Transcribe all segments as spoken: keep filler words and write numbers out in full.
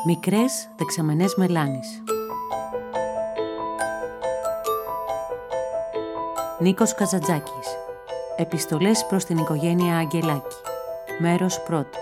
Μικρές δεξαμενές μελάνης. Νίκος Καζαντζάκης. Επιστολές προς την οικογένεια Αγγελάκη. Μέρος πρώτο.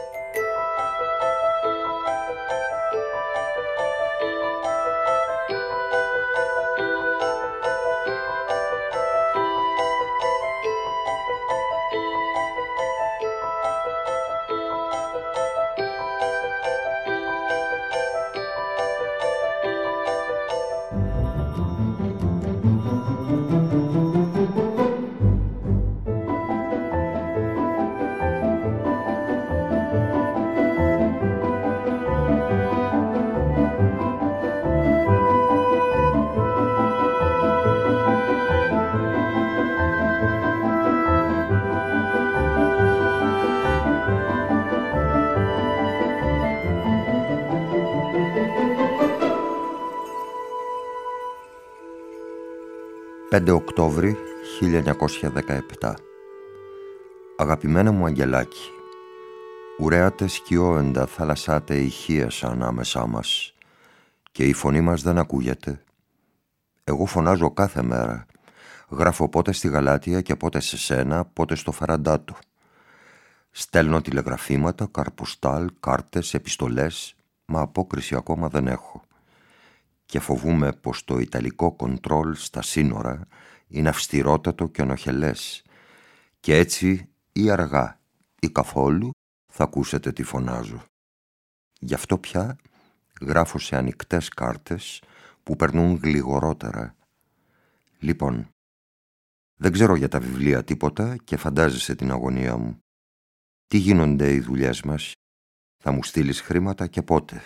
πέντε Οκτώβρη χίλια εννιακόσια δεκαεπτά. Αγαπημένα μου Αγγελάκη, ουρέατε σκιώεντα θαλασσάτε ηχείας ανάμεσά μας και η φωνή μας δεν ακούγεται. Εγώ φωνάζω κάθε μέρα, γράφω πότε στη Γαλάτια και πότε σε σένα, πότε στο Φαραντάτο. Στέλνω τηλεγραφήματα, καρποστάλ, κάρτες, επιστολές, μα απόκριση ακόμα δεν έχω. Και φοβούμαι πως το ιταλικό κοντρόλ στα σύνορα είναι αυστηρότατο και ενοχελές και έτσι ή αργά ή καθόλου θα ακούσετε τι φωνάζω. Γι' αυτό πια γράφω σε ανοιχτές κάρτες που περνούν γλιγορότερα. Λοιπόν, δεν ξέρω για τα βιβλία τίποτα και φαντάζεσαι την αγωνία μου. Τι γίνονται οι δουλειές μας, θα μου στείλεις χρήματα και πότε?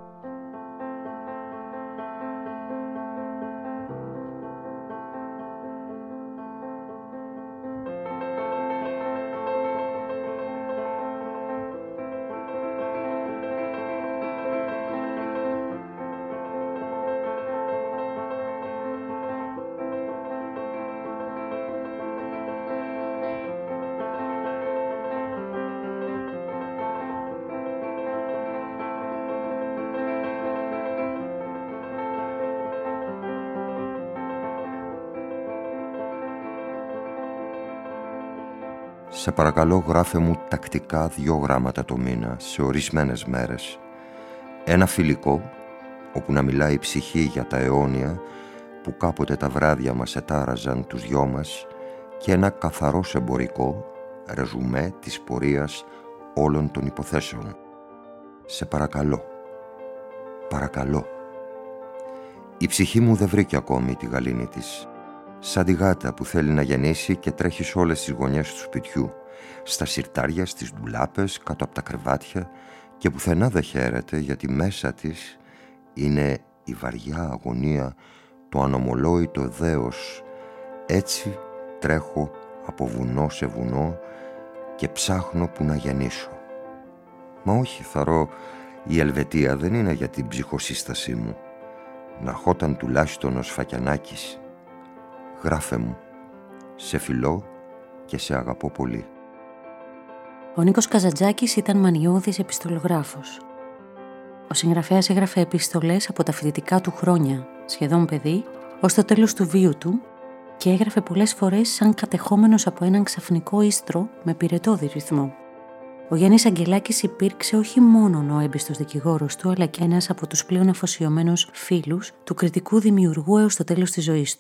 Σε παρακαλώ γράφε μου τακτικά δύο γράμματα το μήνα, σε ορισμένες μέρες. Ένα φιλικό, όπου να μιλάει η ψυχή για τα αιώνια, που κάποτε τα βράδια μας ετάραζαν τους δυο μας, και ένα καθαρός εμπορικό, ρεζουμέ της πορείας όλων των υποθέσεων. Σε παρακαλώ, παρακαλώ. Η ψυχή μου δεν βρήκε ακόμη τη γαλήνη της. Σαν τη γάτα που θέλει να γεννήσει και τρέχει σε όλες τις γωνιές του σπιτιού, στα συρτάρια, στις ντουλάπες, κάτω από τα κρεβάτια και πουθενά δεν χαίρεται γιατί μέσα της είναι η βαριά αγωνία, το ανομολόητο δέος. Έτσι τρέχω από βουνό σε βουνό και ψάχνω που να γεννήσω. Μα όχι, θαρώ, η Ελβετία δεν είναι για την ψυχοσύστασή μου. Να χόταν τουλάχιστον ο Σφακιανάκης. Γράφε μου, σε φιλώ και σε αγαπώ πολύ. Ο Νίκος Καζαντζάκης ήταν μανιώδης επιστολογράφος. Ο συγγραφέας έγραφε επιστολές από τα φοιτητικά του χρόνια, σχεδόν παιδί, ως το τέλος του βίου του και έγραφε πολλές φορές σαν κατεχόμενος από έναν ξαφνικό ίστρο με πυρετώδη ρυθμό. Ο Γιάννης Αγγελάκης υπήρξε όχι μόνο ο έμπιστος δικηγόρος του, αλλά και ένας από τους πλέον αφοσιωμένους φίλους του κριτικού δημιουργού έως το τέλος της ζωής του.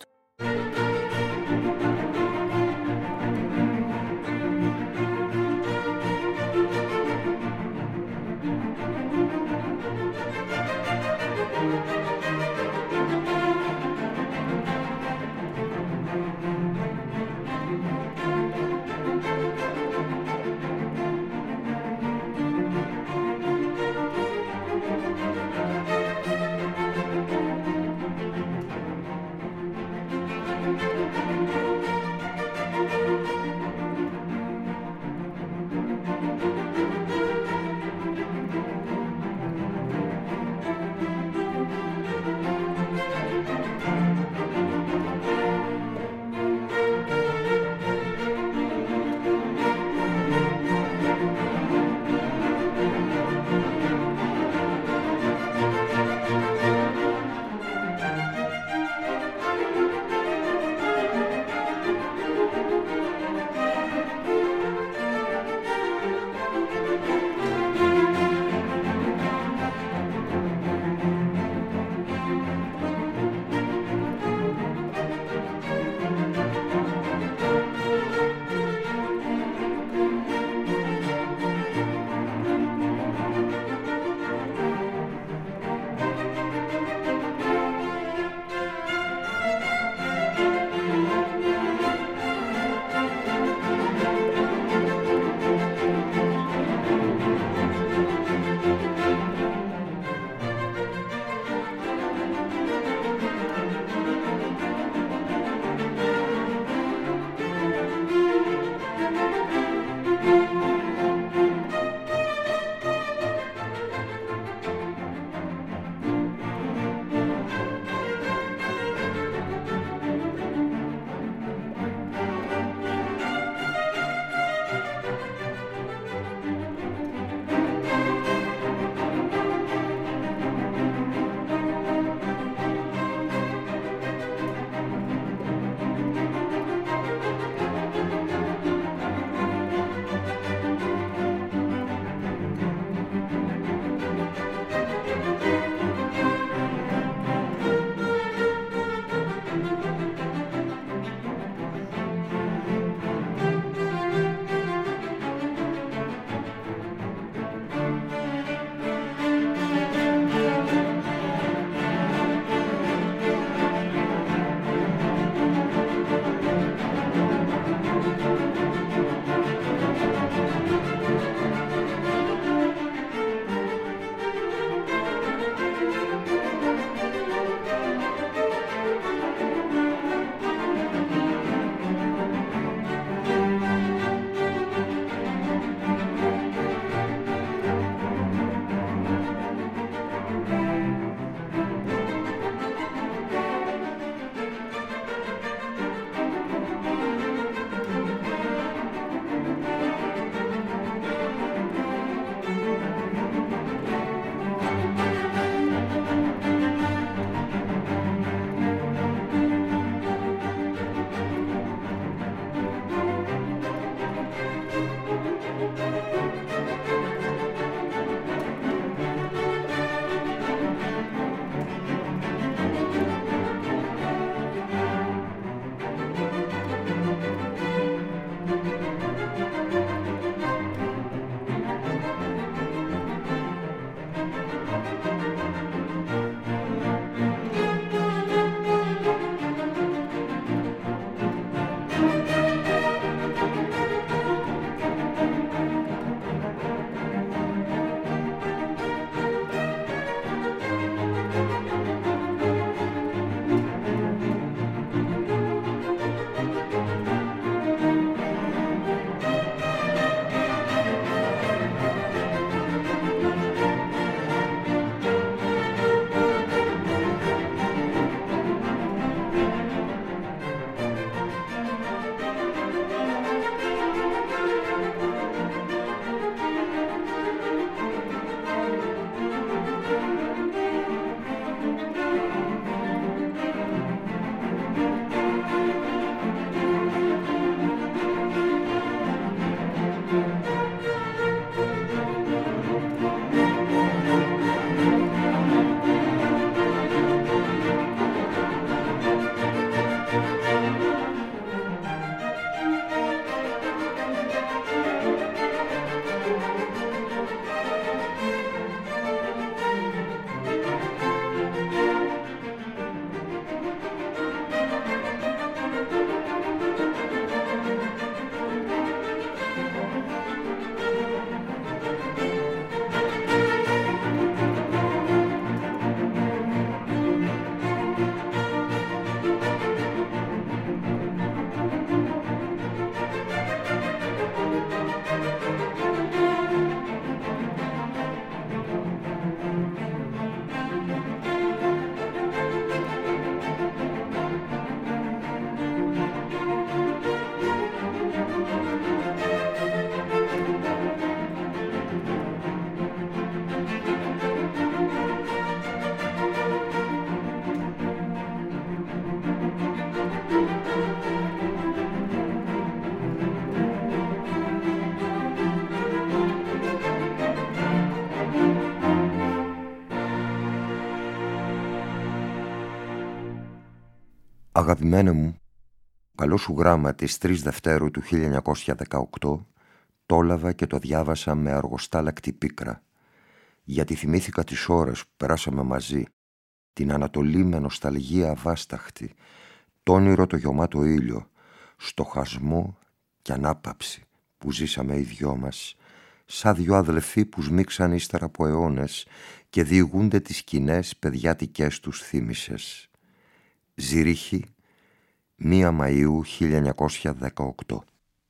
Αγαπημένε μου, καλό σου γράμμα της τρεις Δευτέρου του χίλια εννιακόσια δεκαοκτώ το έλαβα και το διάβασα με αργοστάλακτη πίκρα, γιατί θυμήθηκα τις ώρες που περάσαμε μαζί, την Ανατολή με νοσταλγία αβάσταχτη, το όνειρο το γεμάτο ήλιο, στοχασμό και ανάπαυση που ζήσαμε οι δυο μας, σαν δυο αδελφοί που σμίξαν ύστερα από αιώνες και διηγούνται τις κοινές παιδιάτικες τους θύμησες. Ζηρίχη, μία Μαΐου χίλια εννιακόσια δεκαοκτώ.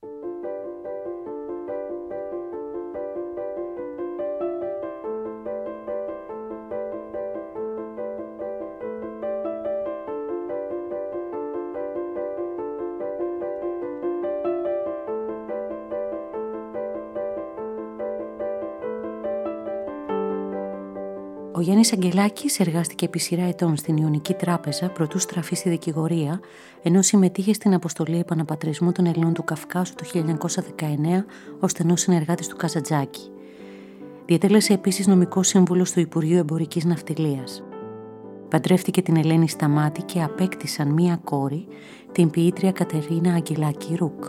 Ο Γιάννης Αγγελάκης εργάστηκε επί σειρά ετών στην Ιωνική Τράπεζα προτού στραφεί στη δικηγορία, ενώ συμμετείχε στην αποστολή επαναπατρισμού των Ελλήνων του Καυκάσου το χίλια εννιακόσια δεκαεννέα ως στενός συνεργάτης του Καζαντζάκη. Διετέλεσε επίσης νομικός σύμβουλος του Υπουργείου Εμπορικής Ναυτιλίας. Παντρεύτηκε την Ελένη Σταμάτη και απέκτησαν μία κόρη, την ποιήτρια Κατερίνα Αγγελάκη Ρουκ.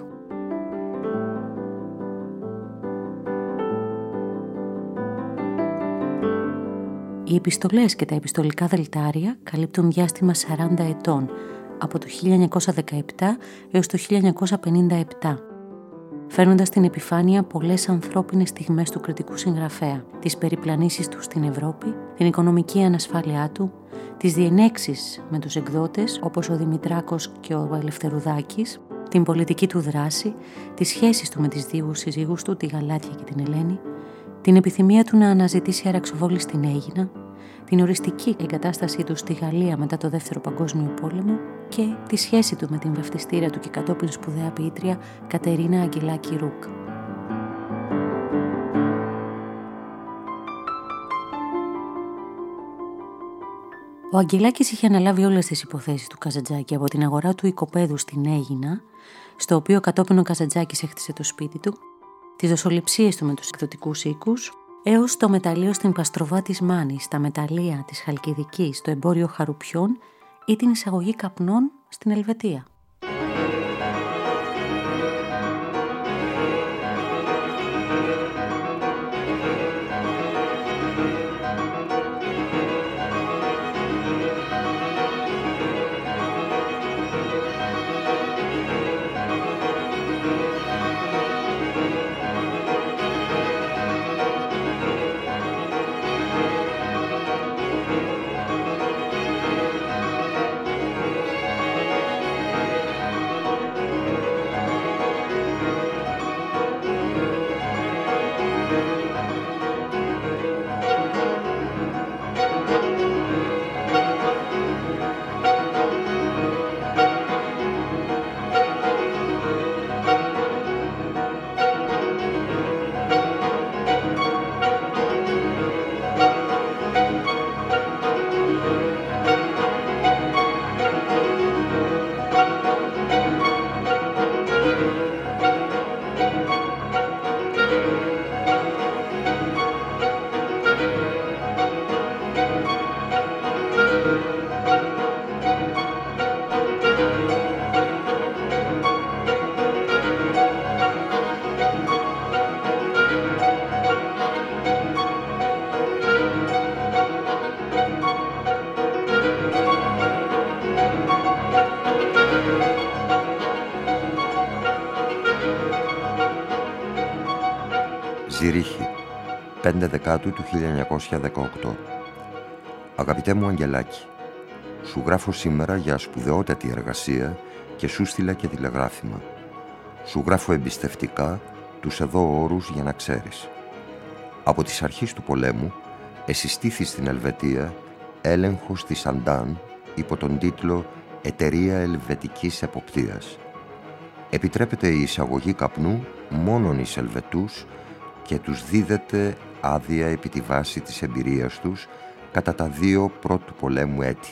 Οι επιστολές και τα επιστολικά δελτάρια καλύπτουν διάστημα σαράντα ετών, από το χίλια εννιακόσια δεκαεπτά έως το χίλια εννιακόσια πενήντα επτά, φέρνοντας στην επιφάνεια πολλές ανθρώπινες στιγμές του κριτικού συγγραφέα, τις περιπλανήσεις του στην Ευρώπη, την οικονομική ανασφάλειά του, τις διενέξεις με τους εκδότες όπως ο Δημητράκος και ο Ελευθερουδάκης, την πολιτική του δράση, τις σχέσεις του με τις δύο συζύγους του, τη Γαλάτια και την Ελένη, την επιθυμία του να αναζητήσει αραξοβόλη στην Αίγινα, την οριστική εγκατάστασή του στη Γαλλία μετά το Δεύτερο Παγκόσμιο Πόλεμο και τη σχέση του με την βαφτιστήρια του και κατόπιν σπουδαία ποιήτρια Κατερίνα Αγγελάκη Ρουκ. Ο Αγγελάκης είχε αναλάβει όλες τις υποθέσεις του Καζαντζάκη, από την αγορά του οικοπαίδου στην Αίγινα, στο οποίο κατόπιν ο Καζαντζάκης έχτισε το σπίτι του, τις δοσοληψίες του με τους εκδοτικούς οίκους, έως το μεταλλείο στην Παστροβά της Μάνης, τα μεταλλεία της Χαλκιδικής, το εμπόριο χαρουπιών ή την εισαγωγή καπνών στην Ελβετία. Ζηρίχη, πέντε Δεκάτου του χίλια εννιακόσια δεκαοκτώ. Αγαπητέ μου Αγγελάκη, σου γράφω σήμερα για σπουδαιότατη εργασία και σου στείλα και τηλεγράφημα. Σου γράφω εμπιστευτικά τους εδώ όρους για να ξέρεις. Από τις αρχές του πολέμου εσυστήθη στην Ελβετία έλεγχος της Αντάν υπό τον τίτλο «Εταιρεία Ελβετικής Εποπτείας». Επιτρέπεται η εισαγωγή καπνού μόνον εις Ελβετούς και τους δίδεται άδεια επί τη βάση της εμπειρίας τους κατά τα δύο πρώτου πολέμου έτη.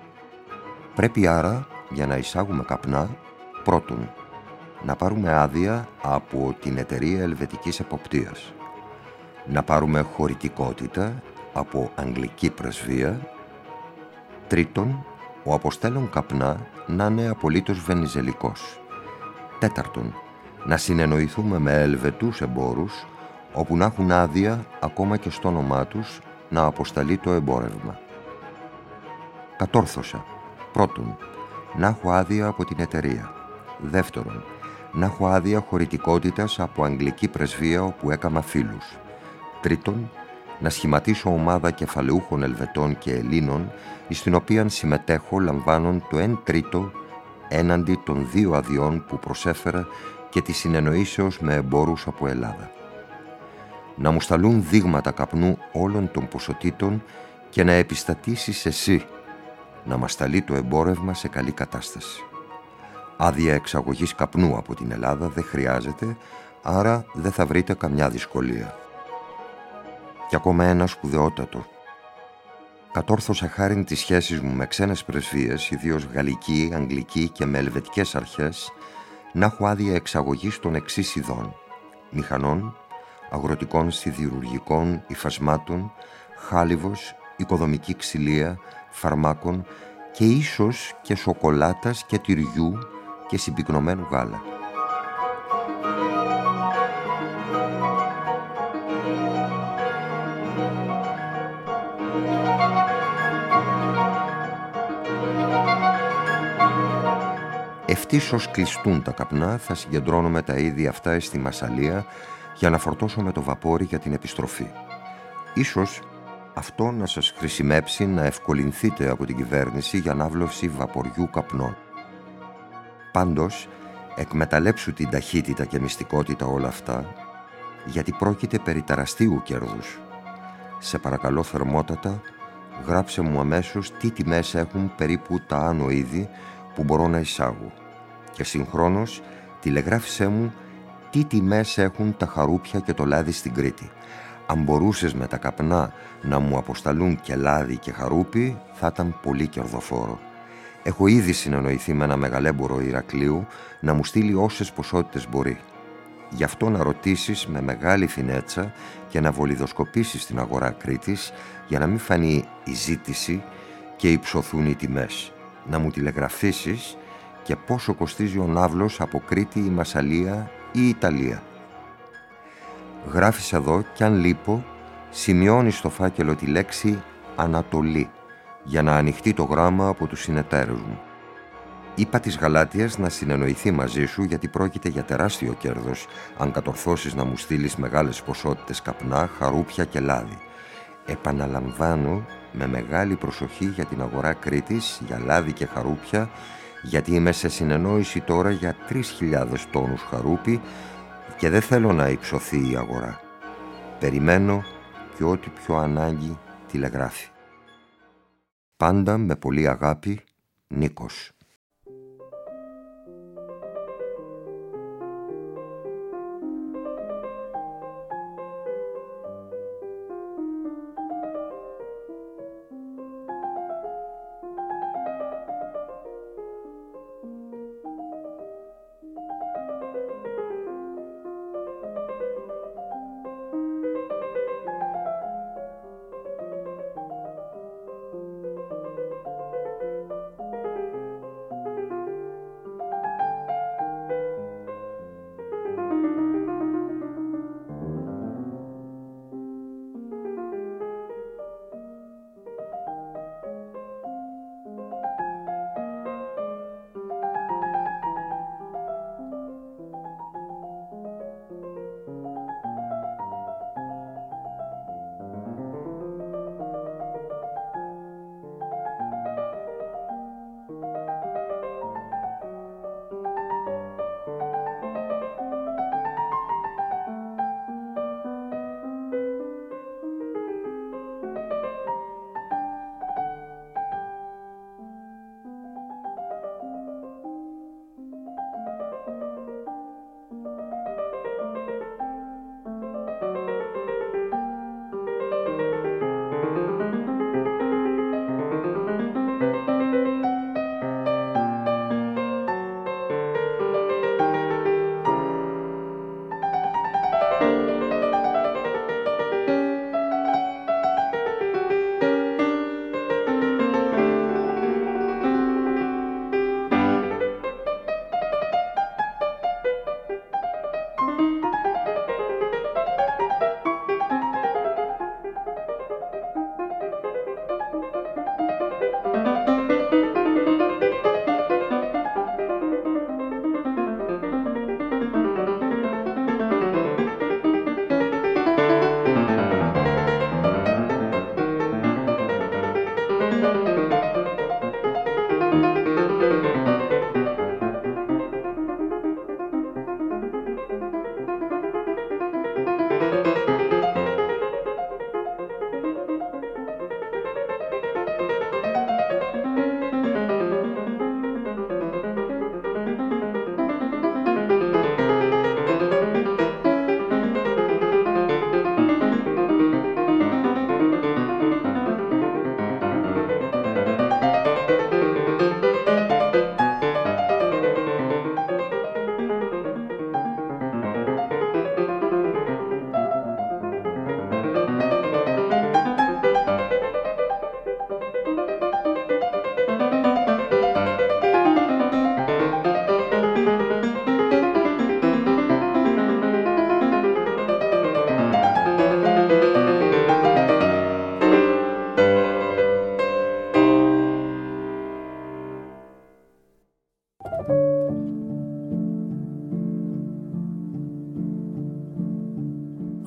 Πρέπει άρα, για να εισάγουμε καπνά, πρώτον, να πάρουμε άδεια από την Εταιρεία Ελβετικής Εποπτείας, να πάρουμε χωρητικότητα από Αγγλική Πρεσβεία, τρίτον, ο αποστέλων καπνά να είναι απολύτως βενιζελικός. Τέταρτον, να συνεννοηθούμε με ελβετούς εμπόρους, όπου να έχουν άδεια ακόμα και στο όνομά τους να αποσταλεί το εμπόρευμα. Κατόρθωσα. Πρώτον, να έχω άδεια από την εταιρεία. Δεύτερον, να έχω άδεια χωρητικότητας από αγγλική πρεσβεία όπου έκαμα φίλους. Τρίτον, να σχηματίσω ομάδα κεφαλαιούχων Ελβετών και Ελλήνων, στην οποία συμμετέχω λαμβάνων το εν τρίτο έναντι των δύο αδειών που προσέφερα και τη συνεννοήσεως με εμπόρους από Ελλάδα. Να μου σταλούν δείγματα καπνού όλων των ποσοτήτων και να επιστατήσεις εσύ να μας σταλεί το εμπόρευμα σε καλή κατάσταση. Άδεια εξαγωγής καπνού από την Ελλάδα δεν χρειάζεται, άρα δεν θα βρείτε καμιά δυσκολία. Και ακόμα ένα σπουδαιότατο. Κατόρθωσα χάριν τις σχέσεις μου με ξένες πρεσβείες, ιδίως γαλλική, αγγλική και με ελβετικές αρχές, να έχω άδεια εξαγωγής των εξής ειδών: μηχανών, αγροτικών, σιδηρουργικών, υφασμάτων, χάλιβος, οικοδομική ξυλία, φαρμάκων και ίσως και σοκολάτας και τυριού και συμπυκνωμένου γάλα. Ευτύσως κλειστούν τα καπνά, θα συγκεντρώνουμε τα είδη αυτά στη Μασσαλία για να φορτώσουμε το βαπόρι για την επιστροφή. Ίσως αυτό να σας χρησιμεύσει να ευκολυνθείτε από την κυβέρνηση για ανάβλωση βαποριού καπνών. Πάντως, εκμεταλλέψου την ταχύτητα και μυστικότητα όλα αυτά, γιατί πρόκειται περί τεραστίου κέρδους. Σε παρακαλώ θερμότατα, γράψε μου αμέσως τι τιμές έχουν περίπου τα άνω είδη που μπορώ να εισάγω. Και συγχρόνως τηλεγράφησέ μου τι τιμές έχουν τα χαρούπια και το λάδι στην Κρήτη. Αν μπορούσες με τα καπνά να μου αποσταλούν και λάδι και χαρούπι, θα ήταν πολύ κερδοφόρο. Έχω ήδη συνεννοηθεί με ένα μεγαλέμπορο Ηρακλείου να μου στείλει όσες ποσότητες μπορεί. Γι' αυτό να ρωτήσεις με μεγάλη φινέτσα και να βολιδοσκοπήσεις την αγορά Κρήτης για να μην φανεί η ζήτηση και υψωθούν οι τιμές. Να μου τηλεγραφήσεις και πόσο κοστίζει ο ναύλος από Κρήτη ή Μασσαλία ή Ιταλία. Γράφεις εδώ κι αν λείπω, σημειώνεις στο φάκελο τη λέξη Ανατολή για να ανοιχτεί το γράμμα από τους συνεταίρους μου. Είπα της Γαλάτειας να συνεννοηθεί μαζί σου γιατί πρόκειται για τεράστιο κέρδος αν κατορθώσεις να μου στείλεις μεγάλες ποσότητες καπνά, χαρούπια και λάδι. Επαναλαμβάνω με μεγάλη προσοχή για την αγορά Κρήτης, για λάδι και χαρούπια, γιατί είμαι σε συνεννόηση τώρα για τρεις χιλιάδες τόνους χαρούπι και δεν θέλω να υψωθεί η αγορά. Περιμένω και ό,τι πιο ανάγκη τηλεγράφει. Πάντα με πολύ αγάπη, Νίκος.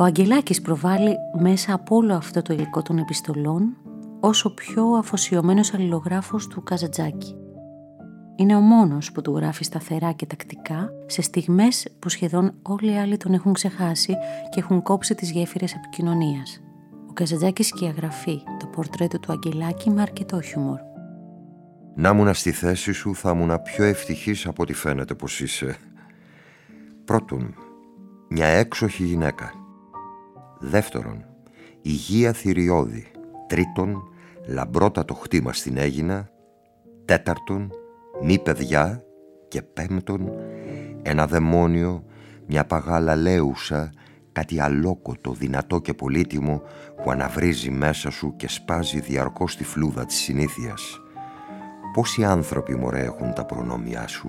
Ο Αγγελάκης προβάλλει μέσα από όλο αυτό το υλικό των επιστολών όσο πιο αφοσιωμένος αλληλογράφος του Καζαντζάκη. Είναι ο μόνος που του γράφει σταθερά και τακτικά σε στιγμές που σχεδόν όλοι οι άλλοι τον έχουν ξεχάσει και έχουν κόψει τις γέφυρες επικοινωνίας. Ο Καζαντζάκης σκιαγραφεί το πορτρέτο του Αγγελάκη με αρκετό χιούμορ. Να ήμουνα στη θέση σου θα ήμουνα πιο ευτυχής από ό,τι φαίνεται πως είσαι. Πρώτον, μια έξοχη γυναίκα. Δεύτερον, υγεία θηριώδη. Τρίτον, λαμπρότατο χτήμα στην Αίγινα. Τέταρτον, μη παιδιά. Και πέμπτον, ένα δαιμόνιο, μια παγάλα λέουσα, κάτι αλόκοτο, δυνατό και πολύτιμο που αναβρίζει μέσα σου και σπάζει διαρκώς τη φλούδα της συνήθειας. Πόσοι άνθρωποι, μωρέ, έχουν τα προνόμια σου?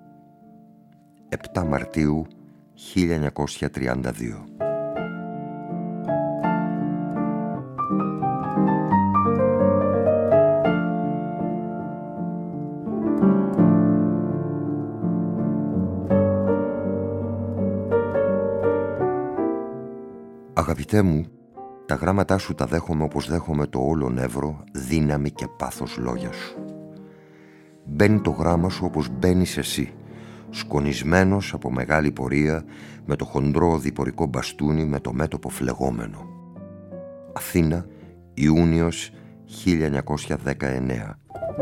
επτά Μαρτίου χίλια εννιακόσια τριάντα δύο. Αγαπητέ μου, τα γράμματά σου τα δέχομαι όπως δέχομαι το όλο νεύρο, δύναμη και πάθος λόγια σου. Μπαίνει το γράμμα σου όπως μπαίνεις εσύ, σκονισμένος από μεγάλη πορεία, με το χοντρό διπορικό μπαστούνι, με το μέτωπο φλεγόμενο. Αθήνα, Ιούνιος χίλια εννιακόσια δεκαεννέα.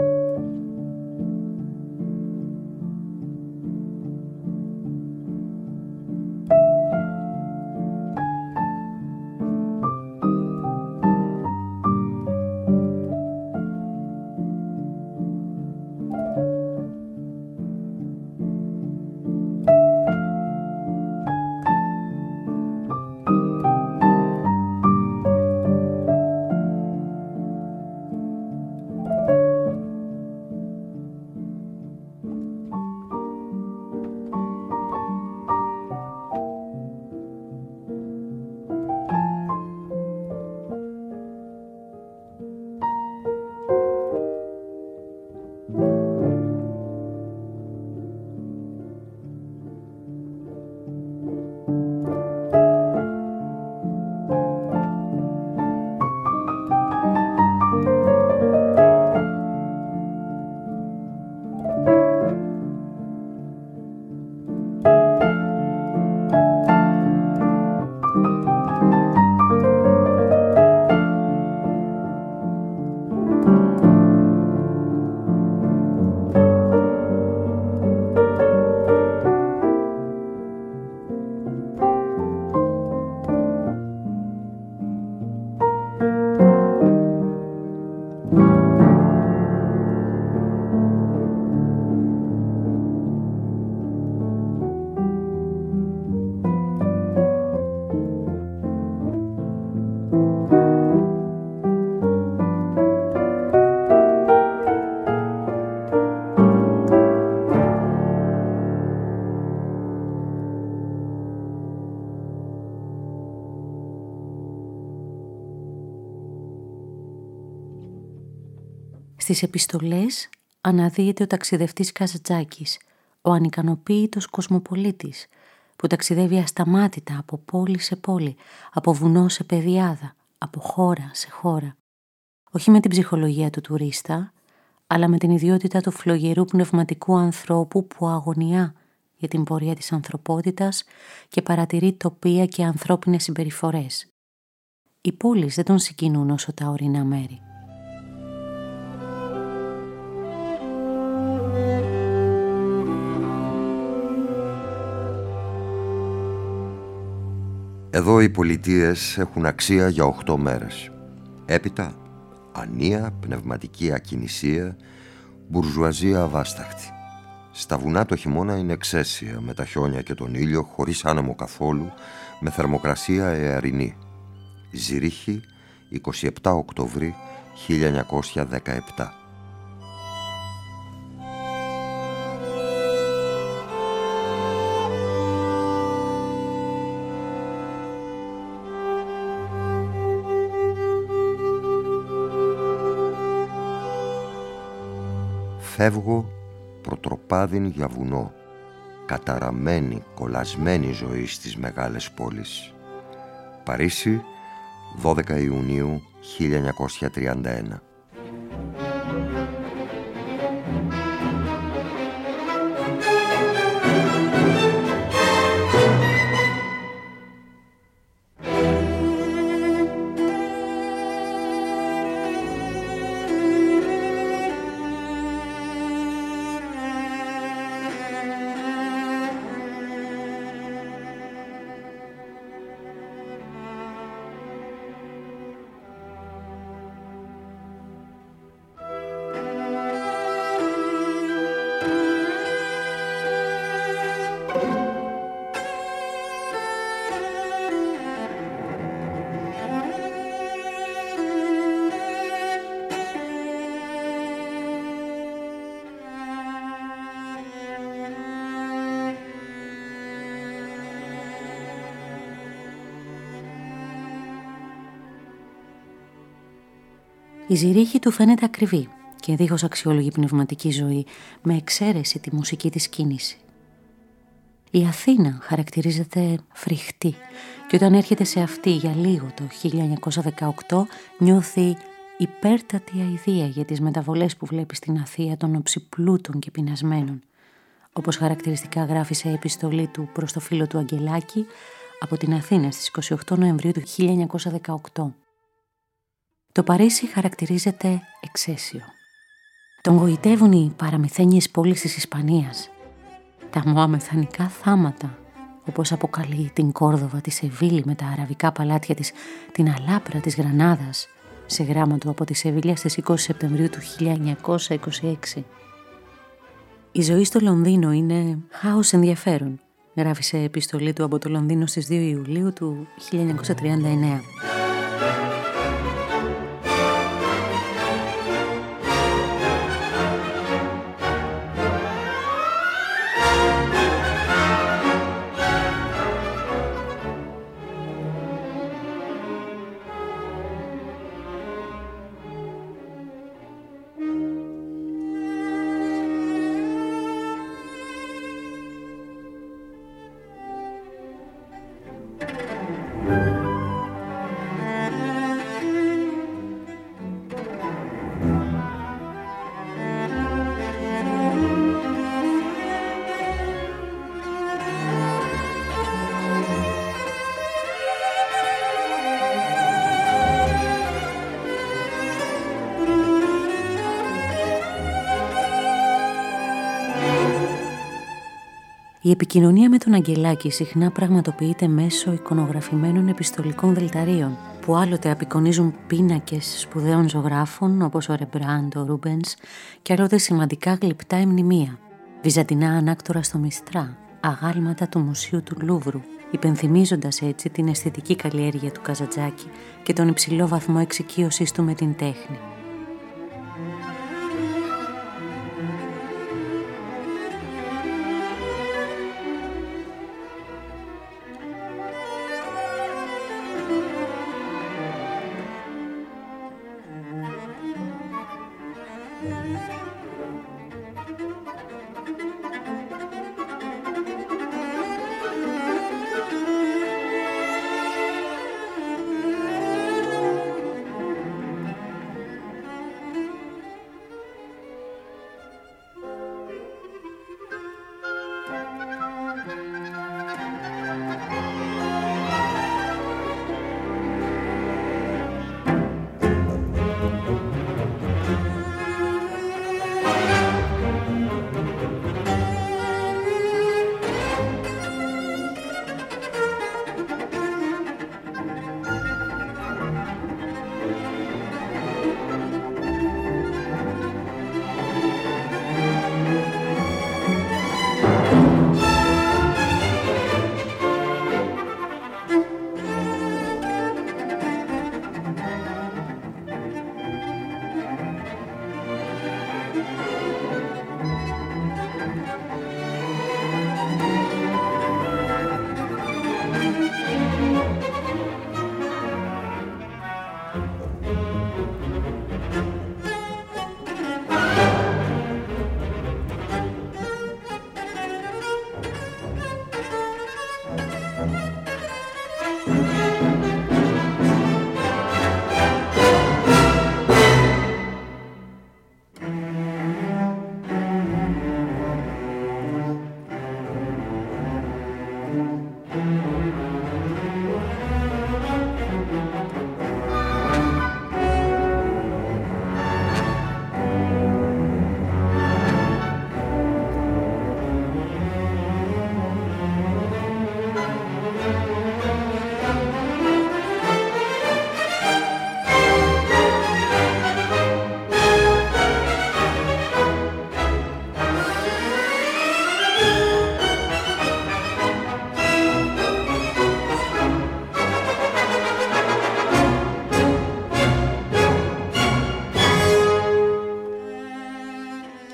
Στις επιστολές αναδύεται ο ταξιδευτής Καζαντζάκης, ο ανικανοποίητος κοσμοπολίτης, που ταξιδεύει ασταμάτητα από πόλη σε πόλη, από βουνό σε πεδιάδα, από χώρα σε χώρα. Όχι με την ψυχολογία του τουρίστα, αλλά με την ιδιότητα του φλογερού πνευματικού ανθρώπου που αγωνιά για την πορεία της ανθρωπότητας και παρατηρεί τοπία και ανθρώπινες συμπεριφορές. Οι πόλεις δεν τον συγκινούν όσο τα ορεινά μέρη. Εδώ οι πολιτείες έχουν αξία για οχτώ μέρες. Έπειτα, ανία, πνευματική ακινησία, μπουρζουαζία αβάσταχτη. Στα βουνά το χειμώνα είναι εξαίσια, με τα χιόνια και τον ήλιο, χωρίς άνεμο καθόλου, με θερμοκρασία αερινή. Ζηρίχη, εικοστή εβδόμη Οκτωβρίου χίλια εννιακόσια δεκαεπτά. Φεύγω προτροπάδιν για βουνό, καταραμένη, κολλασμένη ζωή στις μεγάλες πόλεις. Παρίσι, δώδεκα Ιουνίου χίλια εννιακόσια τριάντα ένα. Η ζυρίχη του φαίνεται ακριβή και δίχως αξιόλογη πνευματική ζωή, με εξαίρεση τη μουσική της κίνηση. Η Αθήνα χαρακτηρίζεται φρικτή και όταν έρχεται σε αυτή για λίγο το χίλια εννιακόσια δεκαοκτώ νιώθει υπέρτατη αηδία για τις μεταβολές που βλέπει στην Αθήνα των οψιπλούτων και πεινασμένων, όπως χαρακτηριστικά γράφει σε επιστολή του προς το φίλο του Αγγελάκη από την Αθήνα στις είκοσι οκτώ Νοεμβρίου του χίλια εννιακόσια δεκαοκτώ. Το Παρίσι χαρακτηρίζεται εξαίσιο. Τον γοητεύουν οι παραμυθένιες πόλεις της Ισπανίας, τα μωαμεθανικά θάματα, όπως αποκαλεί την Κόρδοβα, τη Σεβίλη με τα αραβικά παλάτια της, την Αλάπρα της Γρανάδας, σε γράμμα του από τη Σεβίλια στις είκοσι Σεπτεμβρίου του χίλια εννιακόσια είκοσι έξι. Η ζωή στο Λονδίνο είναι χάος ενδιαφέρον, γράφει σε επιστολή του από το Λονδίνο στις δύο Ιουλίου του χίλια εννιακόσια τριάντα εννέα. Η επικοινωνία με τον Αγγελάκη συχνά πραγματοποιείται μέσω εικονογραφημένων επιστολικών δελταρίων που άλλοτε απεικονίζουν πίνακες σπουδαίων ζωγράφων όπως ο Ρεμπράντ, ο Ρούμπενς και άλλοτε σημαντικά γλυπτά μνημεία, βυζαντινά ανάκτορα στο Μιστρά, αγάλματα του Μουσείου του Λούβρου, υπενθυμίζοντας έτσι την αισθητική καλλιέργεια του Καζαντζάκη και τον υψηλό βαθμό εξοικείωσής του με την τέχνη.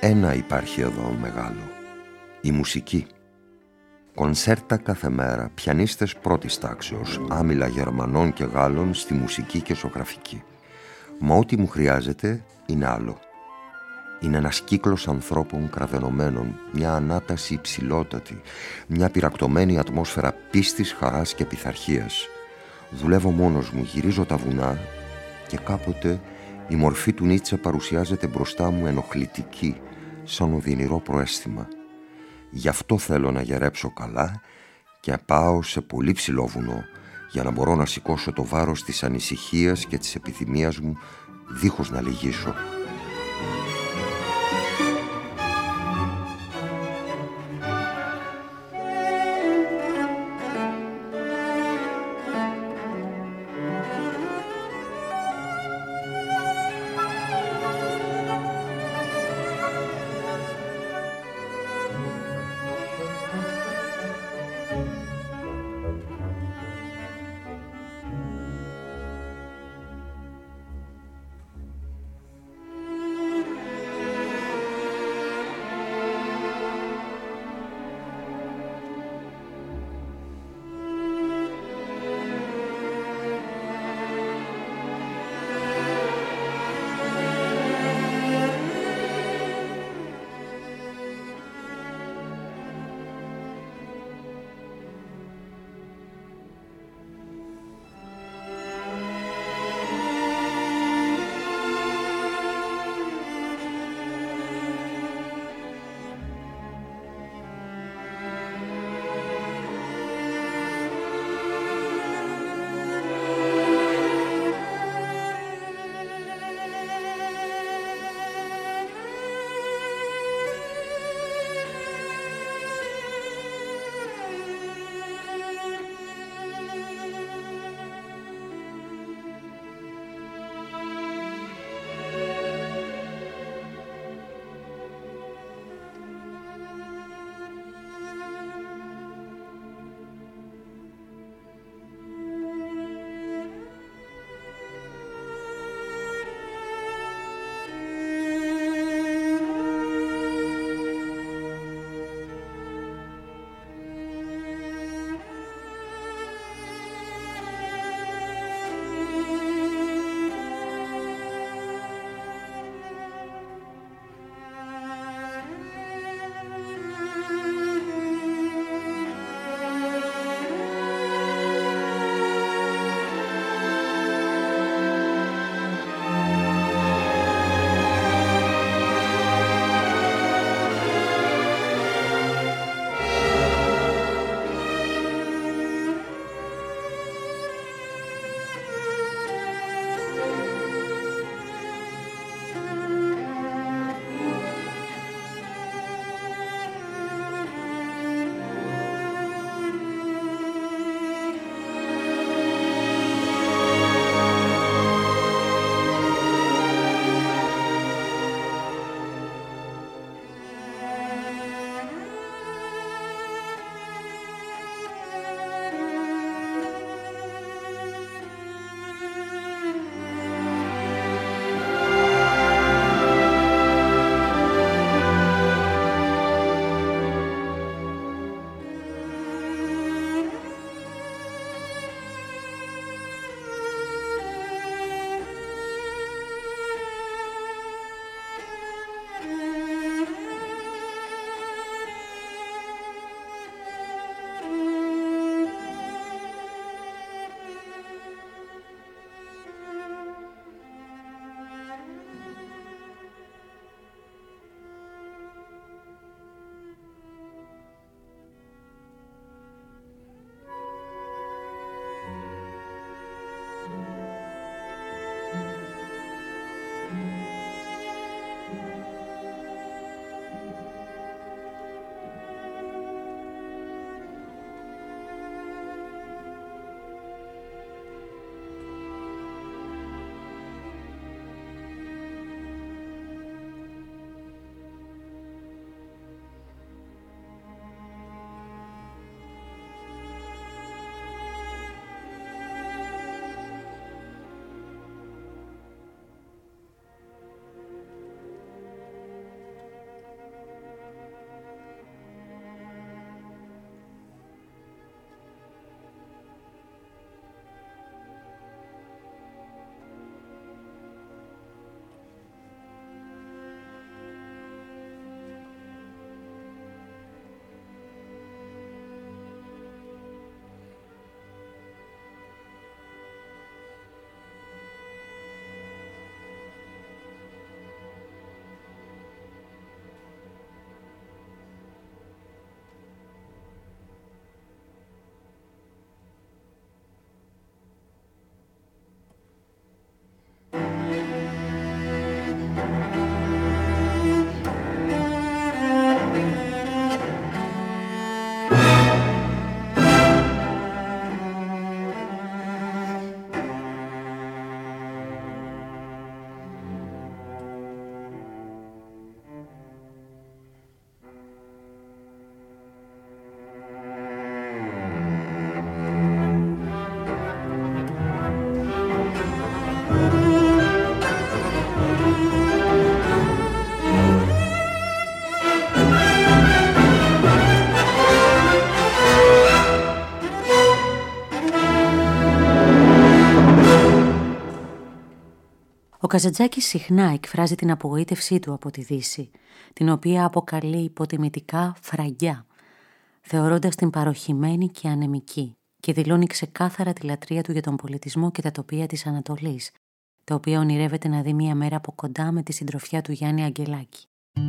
ένα υπάρχει εδώ μεγάλο. Η μουσική. Κονσέρτα κάθε μέρα, πιανίστες πρώτης τάξεως, άμυλα Γερμανών και Γάλλων στη μουσική και ζωγραφική. Μα ό,τι μου χρειάζεται είναι άλλο. Είναι ένας κύκλος ανθρώπων κραδενωμένων, μια ανάταση υψηλότατη, μια πυρακτωμένη ατμόσφαιρα πίστης, χαράς και πειθαρχίας. Δουλεύω μόνος μου, γυρίζω τα βουνά και κάποτε η μορφή του Νίτσε παρουσιάζεται μπροστά μου ενοχλητική, σαν οδυνηρό προαίσθημα. Γι' αυτό θέλω να γερέψω καλά και πάω σε πολύ ψηλό βουνό, για να μπορώ να σηκώσω το βάρος της ανησυχίας και της επιθυμίας μου, δίχως να λυγίσω. Καζαντζάκης συχνά εκφράζει την απογοήτευσή του από τη Δύση, την οποία αποκαλεί υποτιμητικά φραγκιά, θεωρώντας την παροχημένη και ανεμική, και δηλώνει ξεκάθαρα τη λατρεία του για τον πολιτισμό και τα τοπία της Ανατολής, τα οποία ονειρεύεται να δει μία μέρα από κοντά με τη συντροφιά του Γιάννη Αγγελάκη.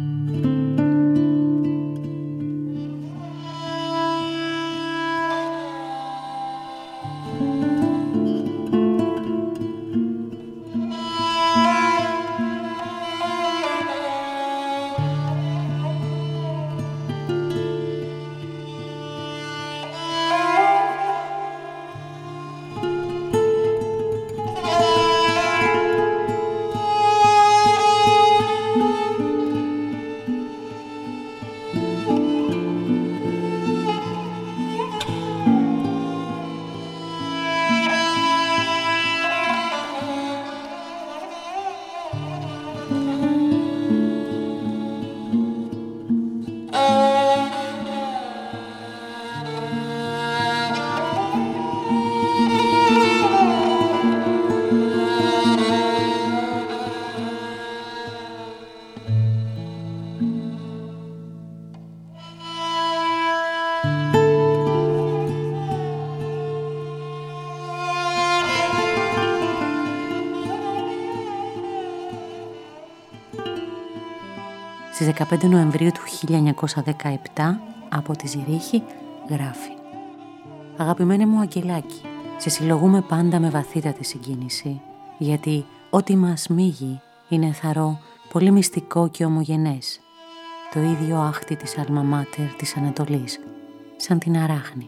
Στις δεκαπέντε Νοεμβρίου του χίλια εννιακόσια δεκαεπτά, από τη Ζηρίχη, γράφει: «Αγαπημένε μου Αγγελάκη, σε συλλογούμε πάντα με βαθύτατη συγκίνηση, γιατί ό,τι μας μίγει είναι θαρό, πολύ μυστικό και ομογενές. Το ίδιο άχτη της Alma Mater της Ανατολής, σαν την αράχνη.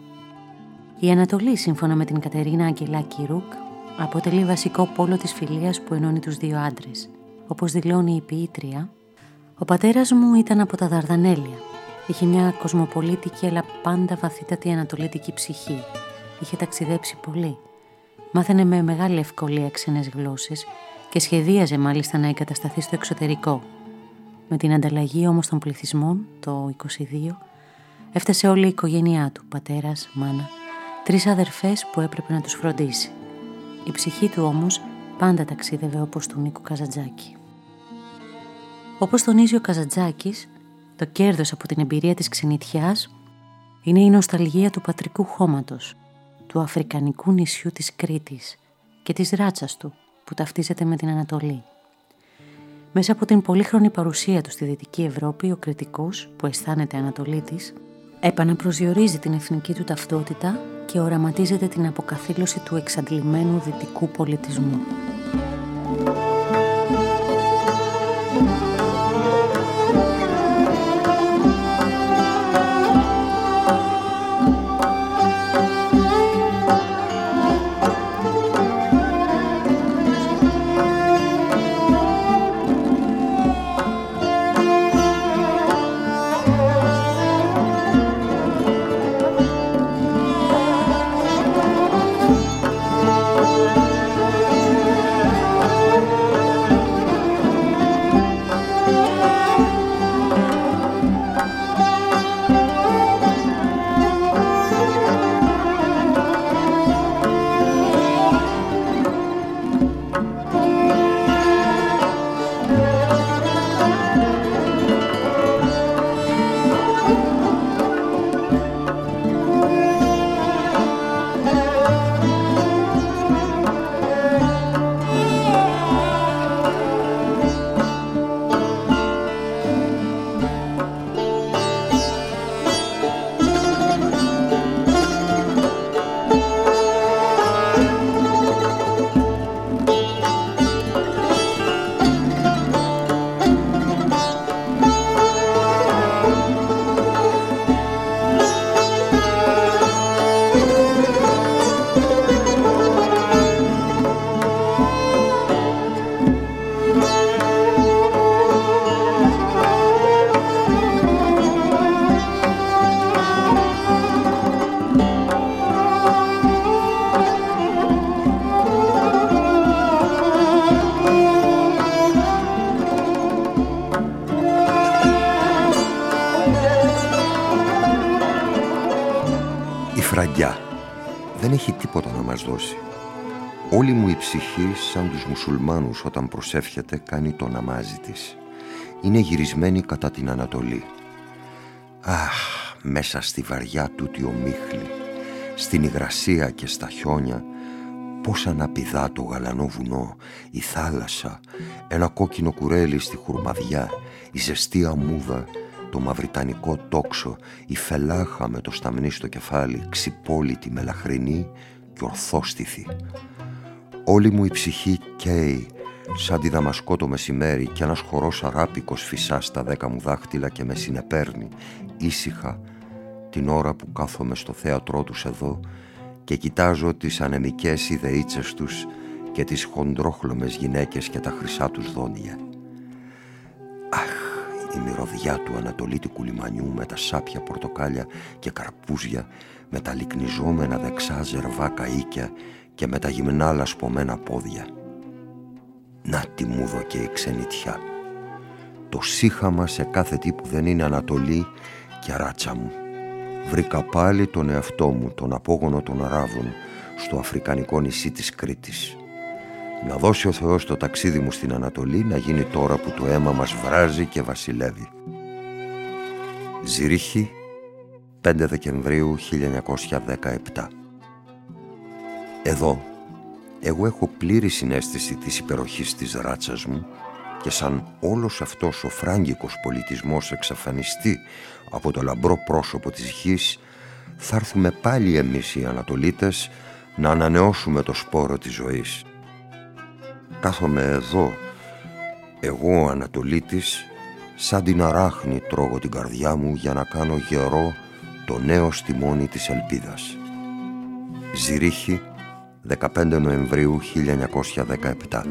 Η Ανατολή, σύμφωνα με την Κατερίνα Αγγελάκη Ρουκ, αποτελεί βασικό πόλο της φιλίας που ενώνει τους δύο άντρες. Όπως δηλώνει η ποιήτρια, ο πατέρας μου ήταν από τα Δαρδανέλια. Είχε μια κοσμοπολίτικη αλλά πάντα βαθύτατη ανατολίτικη ψυχή. Είχε ταξιδέψει πολύ. Μάθαινε με μεγάλη ευκολία ξένες γλώσσες και σχεδίαζε μάλιστα να εγκατασταθεί στο εξωτερικό. Με την ανταλλαγή όμως των πληθυσμών, το είκοσι δύο, έφτασε όλη η οικογένειά του, πατέρας, μάνα, τρεις αδερφές που έπρεπε να τους φροντίσει. Η ψυχή του όμως πάντα ταξίδευε όπως του Νίκου Καζαντζάκη. Όπως τονίζει ο Καζαντζάκης, το κέρδος από την εμπειρία της ξενιτιάς είναι η νοσταλγία του πατρικού χώματος, του αφρικανικού νησιού της Κρήτης και της ράτσας του που ταυτίζεται με την Ανατολή. Μέσα από την πολύχρονη παρουσία του στη Δυτική Ευρώπη, ο κριτικός, που αισθάνεται Ανατολίτης, επαναπροσδιορίζει την εθνική του ταυτότητα και οραματίζεται την αποκαθήλωση του εξαντλημένου δυτικού πολιτισμού. Φραγκιά δεν έχει τίποτα να μας δώσει. Όλη μου η ψυχή, σαν τους μουσουλμάνους όταν προσεύχεται, κάνει το ναμάζι της. Είναι γυρισμένη κατά την Ανατολή. Αχ, μέσα στη βαριά τούτη ομίχλη, στην υγρασία και στα χιόνια, πώς αναπηδά το γαλανό βουνό, η θάλασσα, ένα κόκκινο κουρέλι στη χουρμαδιά, η ζεστή αμμούδα, το μαυριτανικό τόξο, η φελάχα με το σταμνί στο κεφάλι, ξυπόλυτη μελαχρινή και ορθόστιθη. Όλη μου η ψυχή καίει, σαν τη Δαμασκό το μεσημέρι, κι ένας χορός αράπικος φυσά στα δέκα μου δάχτυλα και με συνεπέρνει, ήσυχα, την ώρα που κάθομαι στο θέατρό τους εδώ και κοιτάζω τις ανεμικές ιδεΐτσες τους και τις χοντρόχλωμες γυναίκες και τα χρυσά τους δόντια. Αχ, η μυρωδιά του ανατολίτικου λιμανιού με τα σάπια πορτοκάλια και καρπούζια, με τα λυκνιζόμενα δεξά ζερβά καΐκια και με τα γυμνά λασπωμένα πόδια. Να τι μου δω και η ξενιτιά. Το σύχαμα σε κάθε τι που δεν είναι Ανατολή και ράτσα μου. Βρήκα πάλι τον εαυτό μου, τον απόγονο των Αράβων, στο αφρικανικό νησί της Κρήτης. Να δώσει ο Θεός το ταξίδι μου στην Ανατολή να γίνει τώρα που το αίμα μας βράζει και βασιλεύει. Ζηρίχη, πέντε Δεκεμβρίου χίλια εννιακόσια δεκαεπτά. Εδώ, εγώ έχω πλήρη συναίσθηση της υπεροχής της ράτσας μου και σαν όλος αυτός ο φράγκικος πολιτισμός εξαφανιστεί από το λαμπρό πρόσωπο της γης, θα έρθουμε πάλι εμείς οι Ανατολίτες να ανανεώσουμε το σπόρο της ζωής. Κάθομαι εδώ, εγώ Ανατολίτης, σαν την αράχνη τρώγω την καρδιά μου για να κάνω γερό το νέο στιμόνι της ελπίδας. Ζηρίχη, δεκαπέντε Νοεμβρίου χίλια εννιακόσια δεκαεπτά.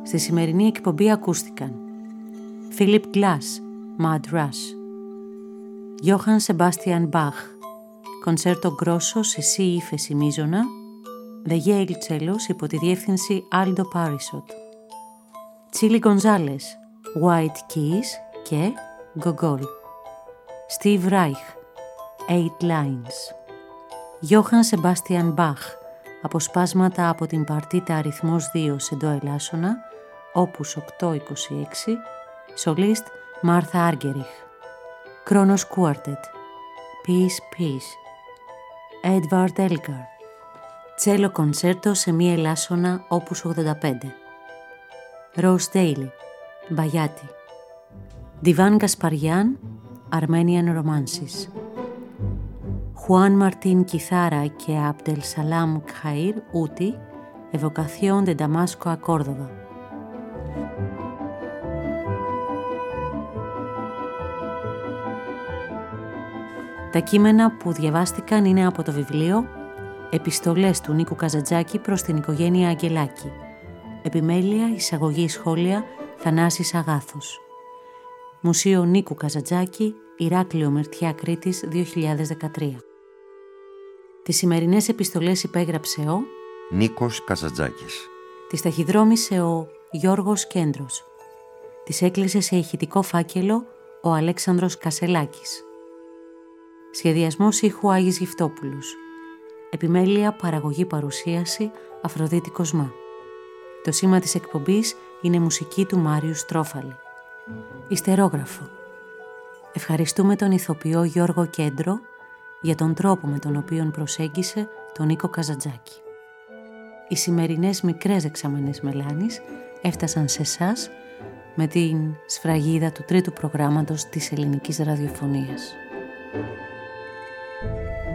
Στη σημερινή εκπομπή ακούστηκαν Philip Glass, Mad Rush, Johann Sebastian Bach, Κονσέρτο Γκρόσο σε σι ύφεση μείζωνα, The Yale Cellos υπό τη διεύθυνση Aldo Parisot, Chili Gonzalez, White Keys και Gogol, Steve Reich, Eight Lines, Johann Sebastian Bach, αποσπάσματα από την παρτίτα αριθμός δύο σε ντο ελάσσονα, όπους οκτακόσια είκοσι έξι, σολίστ Μάρθα Άργεριχ, Κρόνος Κουάρτετ, Peace Peace, Edvard Elgar, Τσέλο Κονσέρτο σε μη ελάσσονα, όπους ογδόντα πέντε, Rose Daly, Μπαγιάτη, Διβάν Γκασπαριάν, Armenian Romances, Juan Martín Κιθάρα και Abdel Salam Khair Ούτι, Evocación de Damasco a Córdoba. Τα κείμενα που διαβάστηκαν είναι από το βιβλίο «Επιστολές του Νίκου Καζαντζάκη προς την οικογένεια Αγγελάκη». Επιμέλεια, εισαγωγή, σχόλια, Θανάσης Αγάθος. Μουσείο Νίκου Καζαντζάκη, Ηράκλειο Μερτιά Κρήτης, δύο χιλιάδες δεκατρία. Τις σημερινές επιστολές υπέγραψε ο Νίκος Καζαντζάκης. Τις ταχυδρόμησε ο Γιώργος Κέντρος. Τις έκλεισε σε ηχητικό φάκελο ο Αλέξανδρος Κασελάκης. Σχεδιασμός ήχου Άγης Γυφτόπουλος. Επιμέλεια, παραγωγή, παρουσίαση Αφροδίτη Κοσμά. Το σήμα της εκπομπής είναι μουσική του Μάριου Στρόφαλη. Ιστερόγραφο. Ευχαριστούμε τον ηθοποιό Γιώργο Κέντρο για τον τρόπο με τον οποίο προσέγγισε τον Νίκο Καζαντζάκη. Οι σημερινές μικρές δεξαμενές μελάνης έφτασαν σε εσάς με την σφραγίδα του τρίτου προγράμματος της ελληνικής ραδιοφωνίας.